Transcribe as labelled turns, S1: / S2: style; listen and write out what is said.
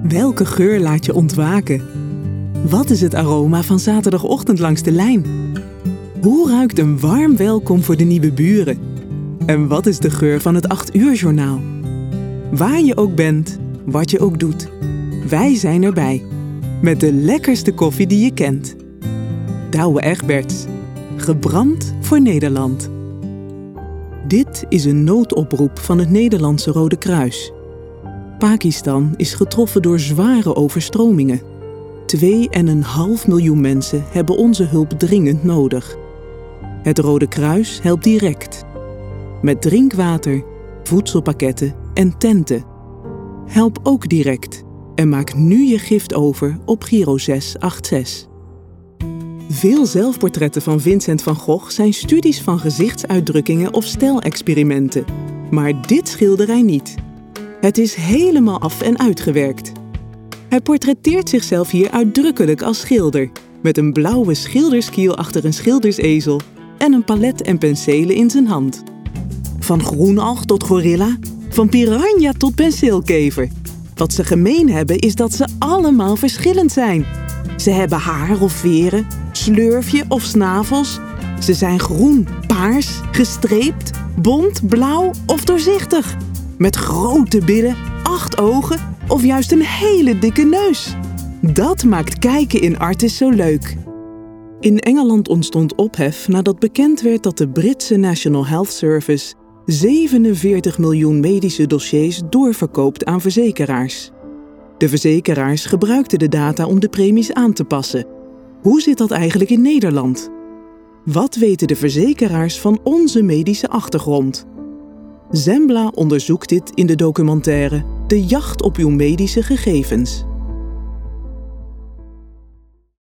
S1: Welke geur laat je ontwaken? Wat is het aroma van zaterdagochtend langs de lijn? Hoe ruikt een warm welkom voor de nieuwe buren? En wat is de geur van het 8-uur-journaal? Waar je ook bent, wat je ook doet, wij zijn erbij. Met de lekkerste koffie die je kent. Douwe Egberts. Gebrand voor Nederland. Dit is een noodoproep van het Nederlandse Rode Kruis. Pakistan is getroffen door zware overstromingen. 2,5 miljoen mensen hebben onze hulp dringend nodig. Het Rode Kruis helpt direct. Met drinkwater, voedselpakketten en tenten. Help ook direct en maak nu je gift over op Giro 686. Veel zelfportretten van Vincent van Gogh zijn studies van gezichtsuitdrukkingen of stijlexperimenten. Maar dit schilderij niet. Het is helemaal af en uitgewerkt. Hij portretteert zichzelf hier uitdrukkelijk als schilder, met een blauwe schilderskiel achter een schildersezel en een palet en penselen in zijn hand. Van groenalg tot gorilla, van piranha tot penseelkever. Wat ze gemeen hebben is dat ze allemaal verschillend zijn. Ze hebben haar of veren, slurfje of snavels. Ze zijn groen, paars, gestreept, bont, blauw of doorzichtig. Met grote billen, 8 ogen of juist een hele dikke neus. Dat maakt kijken in Artis zo leuk. In Engeland ontstond ophef nadat bekend werd dat de Britse National Health Service 47 miljoen medische dossiers doorverkoopt aan verzekeraars. De verzekeraars gebruikten de data om de premies aan te passen. Hoe zit dat eigenlijk in Nederland? Wat weten de verzekeraars van onze medische achtergrond? Zembla onderzoekt dit in de documentaire De jacht op uw medische gegevens.